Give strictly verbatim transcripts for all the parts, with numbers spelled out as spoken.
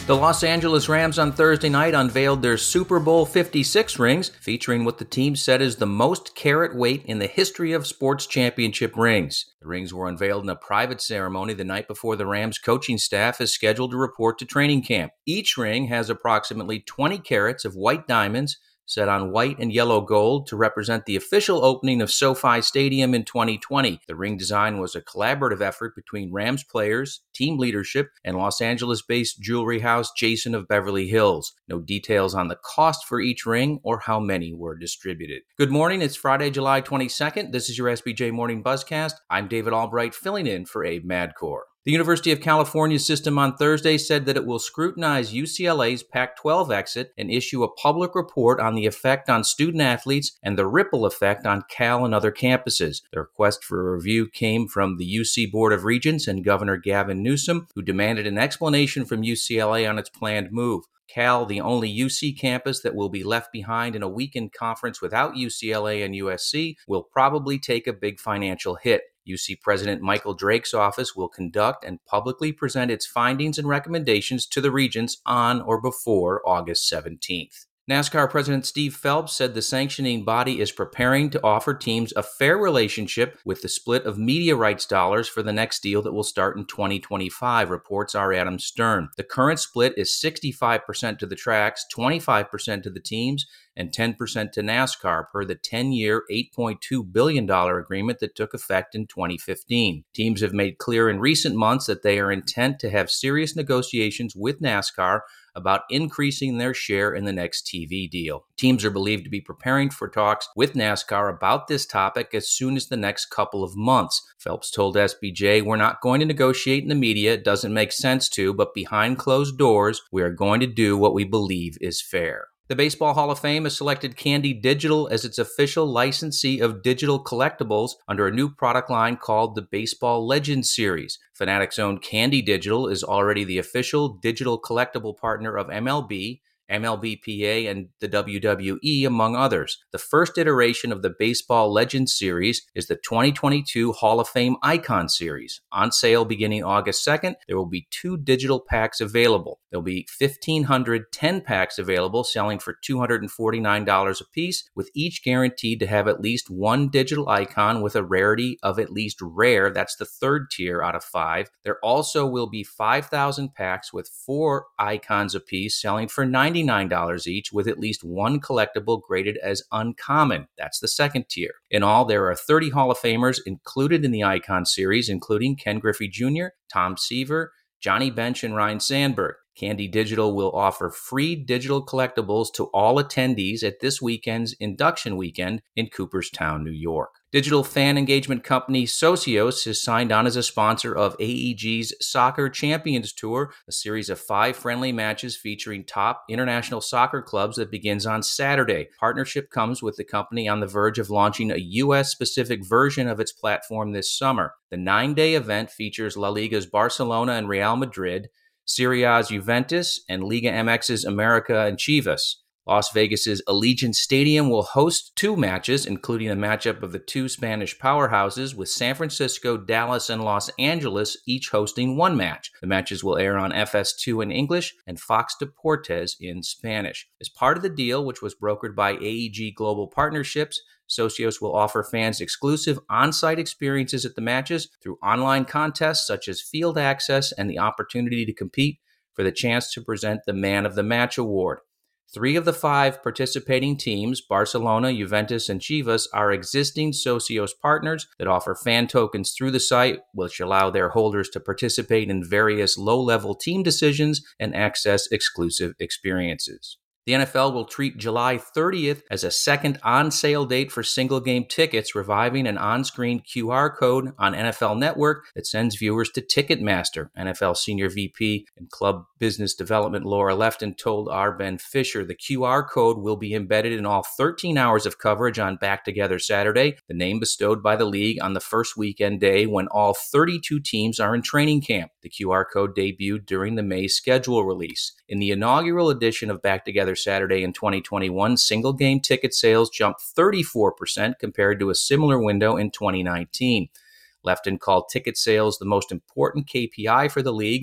The Los Angeles Rams on Thursday night unveiled their Super Bowl fifty-six rings, featuring what the team said is the most carat weight in the history of sports championship rings. The rings were unveiled in a private ceremony the night before the Rams coaching staff is scheduled to report to training camp. Each ring has approximately twenty carats of white diamonds set on white and yellow gold to represent the official opening of SoFi Stadium in twenty twenty. The ring design was a collaborative effort between Rams players, team leadership, and Los Angeles-based jewelry house Jason of Beverly Hills. No details on the cost for each ring or how many were distributed. Good morning. It's Friday, July twenty-second. This is your S B J Morning Buzzcast. I'm David Albright, filling in for Abe Madcore. The University of California system on Thursday said that it will scrutinize U C L A's Pac twelve exit and issue a public report on the effect on student-athletes and the ripple effect on Cal and other campuses. The request for a review came from the U C Board of Regents and Governor Gavin Newsom, who demanded an explanation from U C L A on its planned move. Cal, the only U C campus that will be left behind in a weekend conference without U C L A and U S C, will probably take a big financial hit. U C President Michael Drake's office will conduct and publicly present its findings and recommendations to the regents on or before August seventeenth. NASCAR President Steve Phelps said the sanctioning body is preparing to offer teams a fair relationship with the split of media rights dollars for the next deal that will start in twenty twenty-five, reports are Adam Stern. The current split is sixty-five percent to the tracks, twenty-five percent to the teams, and ten percent to NASCAR per the ten-year, eight point two billion dollars agreement that took effect in twenty fifteen. Teams have made clear in recent months that they are intent to have serious negotiations with NASCAR about increasing their share in the next T V deal. Teams are believed to be preparing for talks with NASCAR about this topic as soon as the next couple of months. Phelps told S B J, "We're not going to negotiate in the media. It doesn't make sense to, but behind closed doors, we are going to do what we believe is fair." The Baseball Hall of Fame has selected Candy Digital as its official licensee of digital collectibles under a new product line called the Baseball Legends Series. Fanatics' own Candy Digital is already the official digital collectible partner of M L B, M L B P A, and the W W E, among others. The first iteration of the Baseball Legends Series is the twenty twenty-two Hall of Fame Icon Series. On sale beginning August second, there will be two digital packs available. There will be fifteen hundred ten-packs available, selling for two hundred forty-nine dollars a piece, with each guaranteed to have at least one digital icon with a rarity of at least rare. That's the third tier out of five. There also will be five thousand packs with four icons apiece, selling for ninety-nine dollars each, with at least one collectible graded as uncommon. That's the second tier. In all, there are thirty Hall of Famers included in the Icon series, including Ken Griffey Junior, Tom Seaver, Johnny Bench, and Ryne Sandberg. Candy Digital will offer free digital collectibles to all attendees at this weekend's induction weekend in Cooperstown, New York. Digital fan engagement company Socios has signed on as a sponsor of A E G's Soccer Champions Tour, a series of five friendly matches featuring top international soccer clubs that begins on Saturday. Partnership comes with the company on the verge of launching a U S-specific version of its platform this summer. The nine-day event features La Liga's Barcelona and Real Madrid, Serie A's Juventus, and Liga M X's America and Chivas. Las Vegas's Allegiant Stadium will host two matches, including a matchup of the two Spanish powerhouses, with San Francisco, Dallas, and Los Angeles each hosting one match. The matches will air on F S two in English and Fox Deportes in Spanish. As part of the deal, which was brokered by A E G Global Partnerships, Socios will offer fans exclusive on-site experiences at the matches through online contests such as field access and the opportunity to compete for the chance to present the Man of the Match award. Three of the five participating teams, Barcelona, Juventus, and Chivas, are existing Socios partners that offer fan tokens through the site, which allow their holders to participate in various low-level team decisions and access exclusive experiences. The N F L will treat July thirtieth as a second on-sale date for single-game tickets, reviving an on-screen Q R code on N F L Network that sends viewers to Ticketmaster. N F L Senior V P and Club Business Development Laura Lefton told R. Ben Fisher the Q R code will be embedded in all thirteen hours of coverage on Back Together Saturday, the name bestowed by the league on the first weekend day when all thirty-two teams are in training camp. The Q R code debuted during the May schedule release. In the inaugural edition of Back Together Saturday in twenty twenty-one, single-game ticket sales jumped thirty-four percent compared to a similar window in twenty nineteen. Lefton called ticket sales the most important K P I for the league,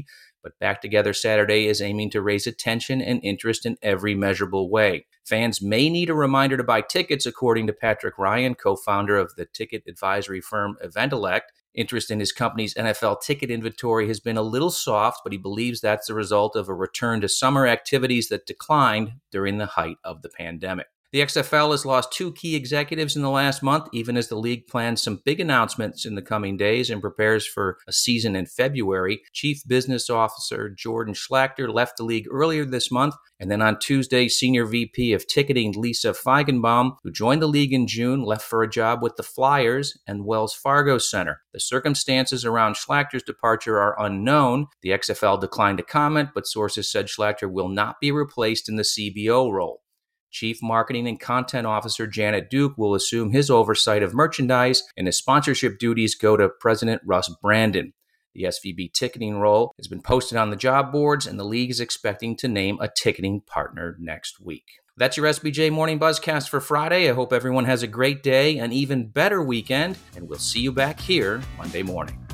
but Back Together Saturday is aiming to raise attention and interest in every measurable way. Fans may need a reminder to buy tickets, according to Patrick Ryan, co-founder of the ticket advisory firm Eventelect. Interest in his company's N F L ticket inventory has been a little soft, but he believes that's the result of a return to summer activities that declined during the height of the pandemic. The X F L has lost two key executives in the last month, even as the league plans some big announcements in the coming days and prepares for a season in February. Chief Business Officer Jordan Schlachter left the league earlier this month, and then on Tuesday, Senior V P of Ticketing Lisa Feigenbaum, who joined the league in June, left for a job with the Flyers and Wells Fargo Center. The circumstances around Schlachter's departure are unknown. The X F L declined to comment, but sources said Schlachter will not be replaced in the C B O role. Chief Marketing and Content Officer Janet Duke will assume his oversight of merchandise, and his sponsorship duties go to President Russ Brandon. The S V B ticketing role has been posted on the job boards, and the league is expecting to name a ticketing partner next week. That's your S B J Morning Buzzcast for Friday. I hope everyone has a great day, an even better weekend, and we'll see you back here Monday morning.